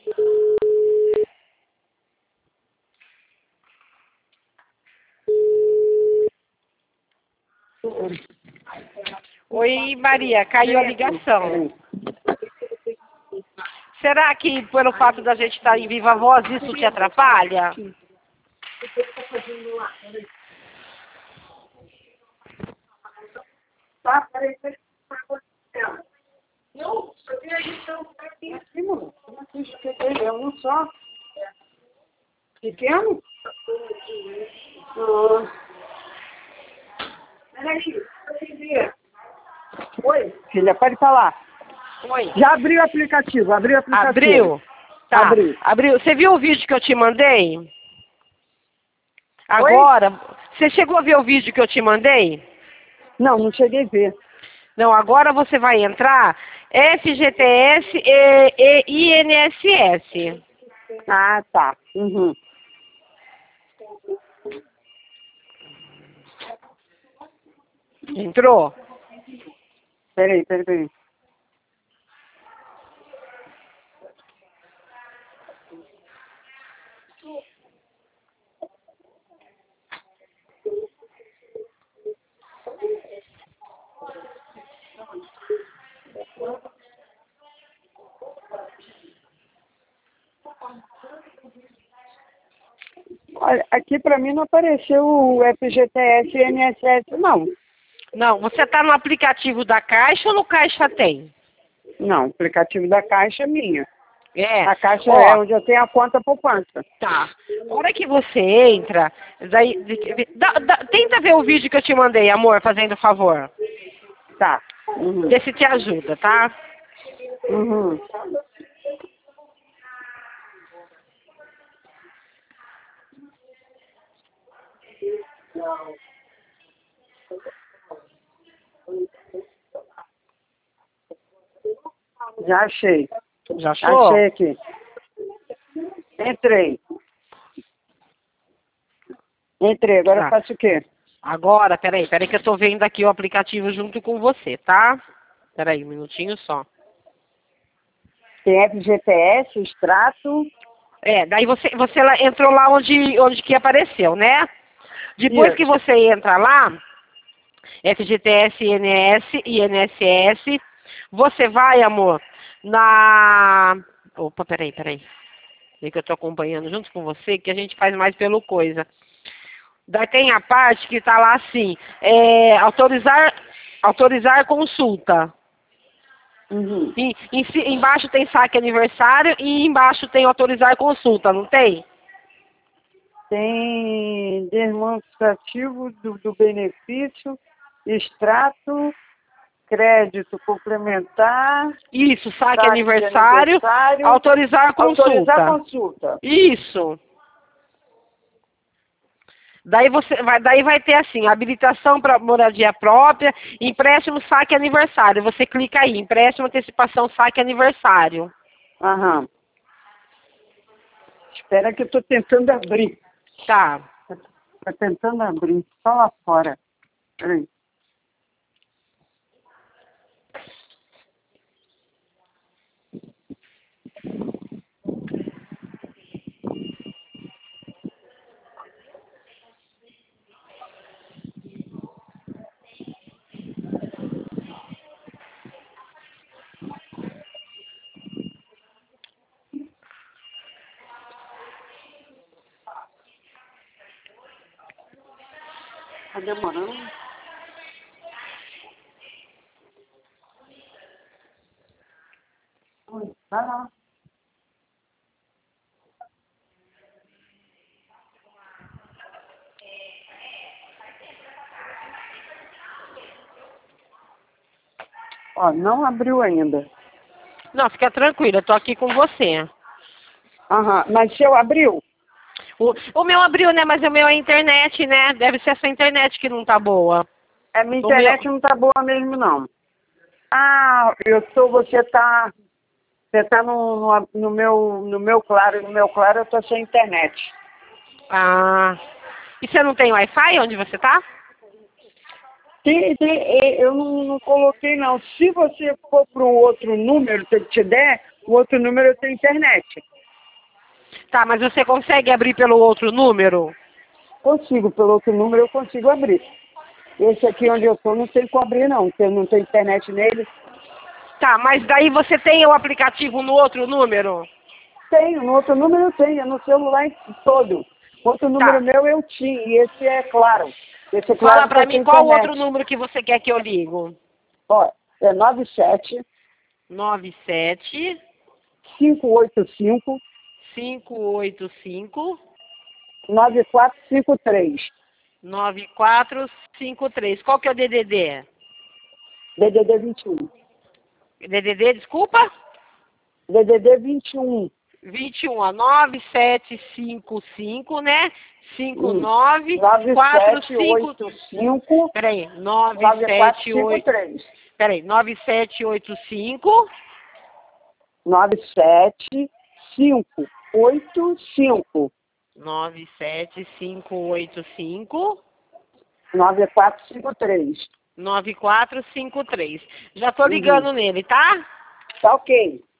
Oi, Maria, caiu a ligação. Será que pelo fato da gente estar em viva voz isso te atrapalha? Tá, peraí, não, só tem a lição aqui em cima. Como assim, é um só? Pequeno? Peraí, oi, filha, pode falar. Oi. Já abriu o aplicativo, Abriu? Tá. Abriu. Você viu o vídeo que eu te mandei? Agora, você chegou a ver o vídeo que eu te mandei? Não cheguei a ver. Não, agora você vai entrar FGTS e INSS. Ah, tá. Uhum. Entrou? Peraí. Olha, aqui pra mim não apareceu o FGTS e INSS, não. Não, você está no aplicativo da Caixa ou no Caixa Tem? Não, o aplicativo da Caixa é minha. É. A Caixa é onde eu tenho a conta poupança. Tá. A hora que você entra, daí, tenta ver o vídeo que eu te mandei, amor, fazendo favor. Tá. Uhum. Vê se te ajuda, tá? Uhum. Já achei. Já achou? Achei aqui. Entrei. Agora Tá. eu faço o quê? Agora, peraí que eu tô vendo aqui o aplicativo junto com você, tá? Peraí, um minutinho só. Tem FGTS, extrato. É, daí você entrou lá onde que apareceu, né? Depois que você entra lá, FGTS, INSS, você vai, amor, na... Opa, peraí. Vê que eu tô acompanhando junto com você, que a gente faz mais pelo coisa. Daí tem a parte que tá lá assim, autorizar consulta. Uhum. Embaixo tem saque aniversário e embaixo tem autorizar consulta, não tem? Tem demonstrativo do benefício, extrato, crédito complementar. Isso, saque de aniversário, autorizar consulta. Autorizar consulta. Isso. Daí vai ter assim, habilitação para moradia própria, empréstimo, saque aniversário. Você clica aí, empréstimo, antecipação, saque aniversário. Aham. Espera que eu tô tentando abrir. Tá. Tá tentando abrir. Só lá fora. Peraí. Tá demorando? Oi, vai lá. Ó, não abriu ainda. Não, fica tranquila, eu tô aqui com você. Aham, mas se eu abriu? O meu abriu, né? Mas o meu é internet, né? Deve ser a sua internet que não tá boa. A minha internet não tá boa mesmo, não. Ah, você tá no meu Claro, eu tô sem internet. Ah. E você não tem Wi-Fi onde você tá? Eu não coloquei, não. Se você for para um outro número que eu te der, O outro número eu tenho internet. Tá, mas você consegue abrir pelo outro número? Consigo, pelo outro número eu consigo abrir. Esse aqui onde eu estou não tem como abrir não, porque eu não tenho internet nele. Tá, mas daí você tem o aplicativo no outro número? Tenho, no outro número eu tenho, no celular todo. Outro número meu eu tinha, e esse é claro. Esse é claro. Fala pra mim qual outro número que você quer que eu ligo. Ó, é 97 97 585 585 9453. 9453. Qual que é o DDD? DDD 21. DDD, desculpa? DDD 21. 21, ó, 9755, né? 9785. Peraí, 9785. Peraí, 9785. 97585. 97585. 9453. 9453. Já tô ligando nele, tá? Tá ok.